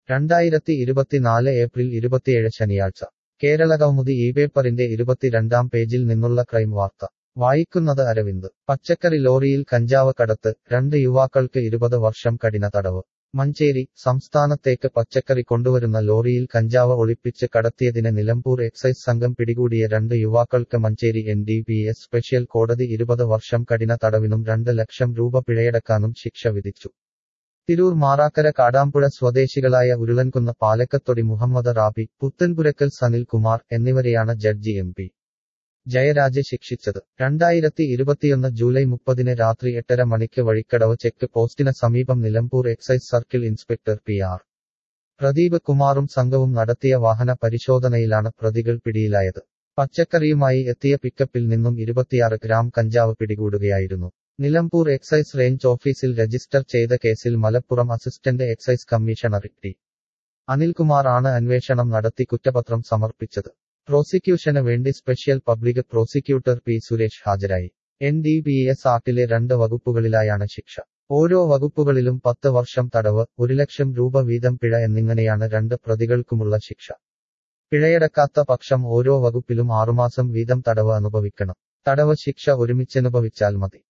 2024 April 27 ശനിയാഴ്ച കേരളകൗമുദി ഇപേപ്പറിന്റെ 22-ാം പേജിൽ നിന്നുള്ള ക്രൈം വാർത്ത വായിക്കുന്നത് അരവിന്ദ്. പച്ചക്കറി ലോറിയിൽ കഞ്ചാവ് കടത്ത്, 2 യുവാക്കൾക്ക് 20 വർഷം കഠിന തടവ്. മഞ്ചേരി. സംസ്ഥാനത്തേക്ക് പച്ചക്കറി കൊണ്ടുവരുന്ന ലോറിയിൽ കഞ്ചാവ് ഒളിപ്പിച്ച് കടത്തിയതിന് നിലമ്പൂർ എക്സൈസ് സംഘം പിടികൂടിയ 2 യുവാക്കൾക്ക് മഞ്ചേരി NDPS സ്പെഷ്യൽ കോടതി 20 വർഷം കഠിന തടവിനും 2 ലക്ഷം രൂപ പിഴയടക്കാനും ശിക്ഷ വിധിച്ചു. തിരൂർ മാറാക്കര കാടാമ്പുഴ സ്വദേശികളായ ഉരുളൻകുന്ന് പാലക്കത്തൊടി മുഹമ്മദ് റാബി, പുത്തൻപുരക്കൽ സനിൽ കുമാർ എന്നിവരെയാണ് ജഡ്ജി MP ജയരാജ് ശിക്ഷിച്ചത്. 2021 ജൂലൈ 30 രാത്രി 8:30 മണിക്ക് വഴിക്കടവ് ചെക്ക് പോസ്റ്റിന് സമീപം Nilambur excise circle inspector PR Pradeep കുമാറും സംഘവും നടത്തിയ വാഹന പരിശോധനയിലാണ് പ്രതികൾ പിടിയിലായത്. പച്ചക്കറിയുമായി എത്തിയ പിക്കപ്പിൽ നിന്നും 26 ഗ്രാം കഞ്ചാവ് പിടികൂടുകയായിരുന്നു. നിലമ്പൂർ എക്സൈസ് റേഞ്ച് ഓഫീസിൽ രജിസ്റ്റർ ചെയ്ത കേസിൽ Malappuram assistant excise commissioner T. Anilkumar ആണ് അന്വേഷണം നടത്തി കുറ്റപത്രം സമർപ്പിച്ചത്. പ്രോസിക്യൂഷന് വേണ്ടി special public prosecutor P. Suresh ഹാജരായി. NDPS ആക്ടിലെ 2 വകുപ്പുകളിലായാണ് ശിക്ഷ. ഓരോ വകുപ്പുകളിലും 10 വർഷം തടവ്, 1 ലക്ഷം രൂപ വീതം പിഴ എന്നിങ്ങനെയാണ് 2 പ്രതികൾക്കുമുള്ള ശിക്ഷ. പിഴയടക്കാത്ത പക്ഷം ഓരോ വകുപ്പിലും 6 മാസം വീതം തടവ് അനുഭവിക്കണം. തടവ് ശിക്ഷ ഒരുമിച്ചനുഭവിച്ചാൽ മതി.